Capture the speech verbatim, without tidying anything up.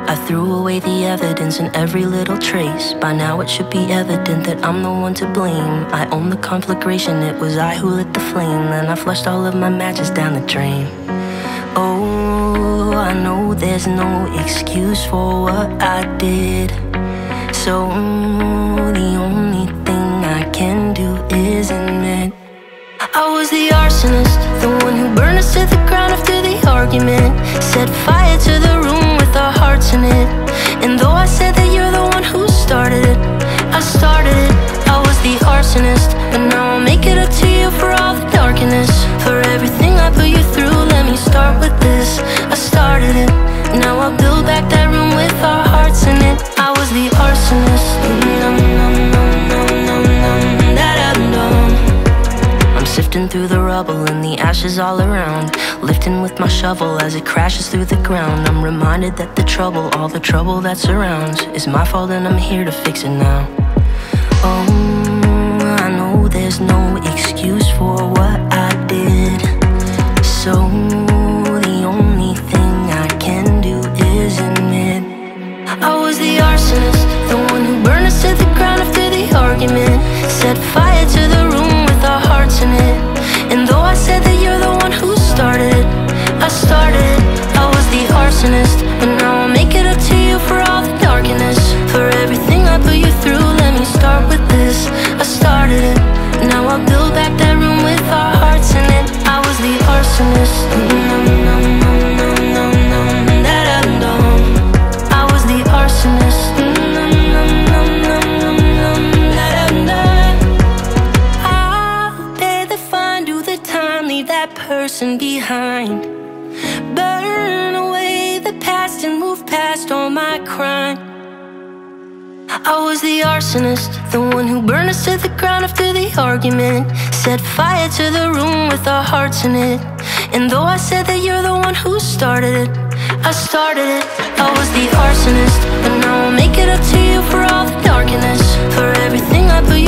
I threw away the evidence and every little trace. By now it should be evident that I'm the one to blame. I own the conflagration, it was I who lit the flame. Then I flushed all of my matches down the drain. Oh, I know there's no excuse for what I did. So the only thing I can do is admit I was the arsonist, the one who burned us to the ground after the argument. Set fire to the room with our hearts in it. And though I said that you're the one who started it, I started it. I was the arsonist, but now I'll make it up to you for all the darkness. For everything I put you through, let me start with this. I started it, now I'll build back that room with our hearts in it. I was the arsonist. Sifting through the rubble and the ashes all around, lifting with my shovel as it crashes through the ground. I'm reminded that the trouble, all the trouble that surrounds, is my fault and I'm here to fix it now. Oh, I know there's no excuse for what I did. So the only thing I can do is admit I was the arsonist, the one who burned us to the ground after the argument. Set fire to the room with our hearts in it. And though I said that you're the one who started it, I started it. I was the arsonist, but now I'll make it up to you for all the darkness. For everything I put you through, let me start with this. I started it, now I'll build back that room with our hearts in it. I was the arsonist. I was the arsonist. That person behind, burn away the past and move past all my crime. I was the arsonist, the one who burned us to the ground after the argument. Set fire to the room with our hearts in it. And though I said that you're the one who started it, I started it. I was the arsonist, but now I'll make it up to you for all the darkness. For everything I put you